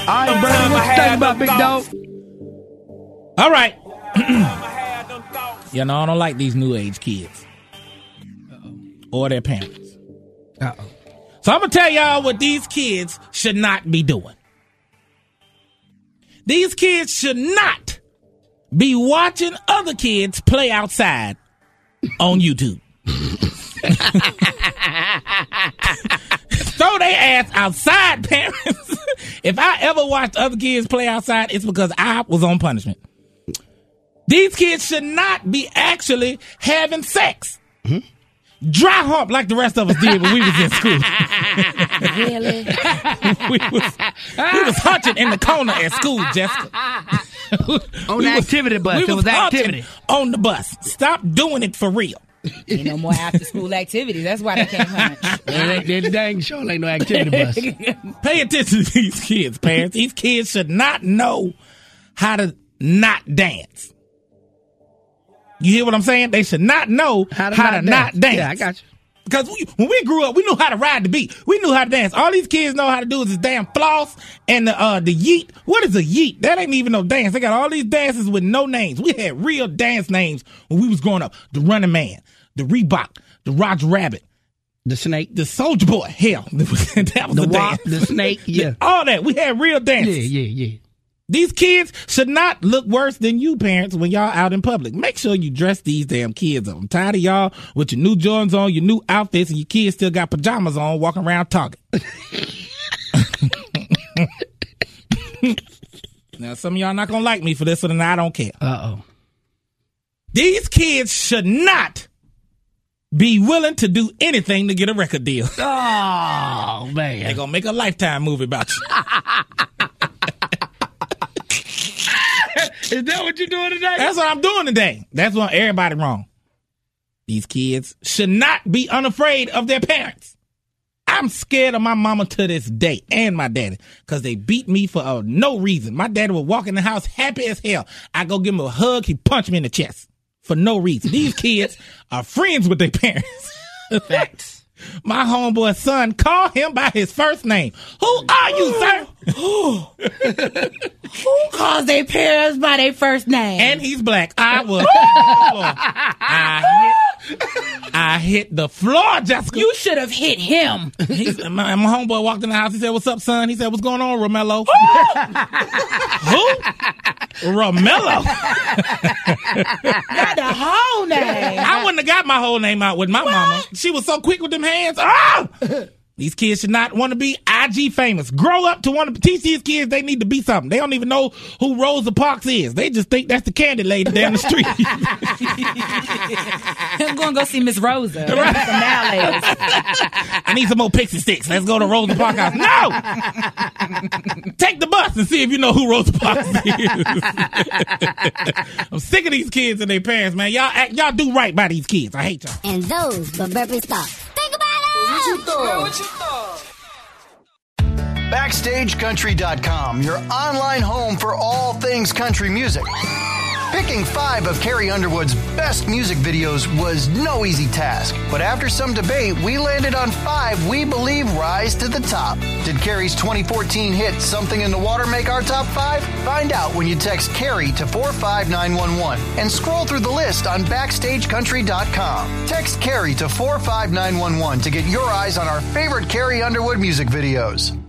All right, brother, what you think about Big Dog? All right. You know, I don't like these new age kids. Or their parents. Uh-oh. So I'm going to tell y'all what these kids should not be doing. These kids should not be watching other kids play outside on YouTube. Throw their ass outside, parents. If I ever watched other kids play outside, it's because I was on punishment. These kids should not be actually having sex. Mm-hmm. Dry hump like the rest of us did when we was in school. Really? we was hunching in the corner at school, Jessica. On the activity bus. It was activity. On the bus. Stop doing it for real. Ain't no more after school activities. That's why they can't hunch. That dang sure ain't no activity bus. Pay attention to these kids, parents. These kids should not know how to not dance. You hear what I'm saying? They should not know how to not dance. Yeah, I got you. Because when we grew up, we knew how to ride the beat. We knew how to dance. All these kids know how to do is this damn floss and the yeet. What is a yeet? That ain't even no dance. They got all these dances with no names. We had real dance names when we was growing up. The Running Man, the Reebok, the Roger Rabbit, the Snake, the Soldier Boy. Hell, that was the dance. The Snake, yeah. All that. We had real dances. Yeah. These kids should not look worse than you parents when y'all out in public. Make sure you dress these damn kids up. I'm tired of y'all with your new Jordans on, your new outfits, and your kids still got pajamas on walking around Target. Now, some of y'all not going to like me for this one, and I don't care. Uh-oh. These kids should not be willing to do anything to get a record deal. Oh, man. They're going to make a Lifetime movie about you. Is that what you're doing today? That's what I'm doing today. That's what everybody wrong. These kids should not be unafraid of their parents. I'm scared of my mama to this day and my daddy because they beat me for no reason. My daddy would walk in the house happy as hell. I go give him a hug. He punch me in the chest for no reason. These kids are friends with their parents. Facts. My homeboy's son, call him by his first name. Who are you, sir? Who calls their parents by their first name? And he's black. I hit the floor, Jessica. You should have hit him. My homeboy walked in the house. He said, "What's up, son?" He said, "What's going on, Romello?" Who? Romello. Not the whole name. I wouldn't have got my whole name out with my mama. She was so quick with them hands. Ah! These kids should not want to be IG famous. Grow up to want to teach these kids they need to be something. They don't even know who Rosa Parks is. They just think that's the candy lady down the street. I'm going to go see Miss Rosa. Right. I need some more pixie sticks. Let's go to Rosa Parks house. No! Take the bus and see if you know who Rosa Parks is. I'm sick of these kids and their parents, man. Y'all do right by these kids. I hate y'all. And those were Burpee thoughts. Think about it! What you thought? BackstageCountry.com, your online home for all things country music. Picking 5 of Carrie Underwood's best music videos was no easy task, but after some debate, we landed on 5 we believe rise to the top. Did Carrie's 2014 hit Something in the Water make our top 5? Find out when you text Carrie to 45911 and scroll through the list on BackstageCountry.com. Text Carrie to 45911 to get your eyes on our favorite Carrie Underwood music videos.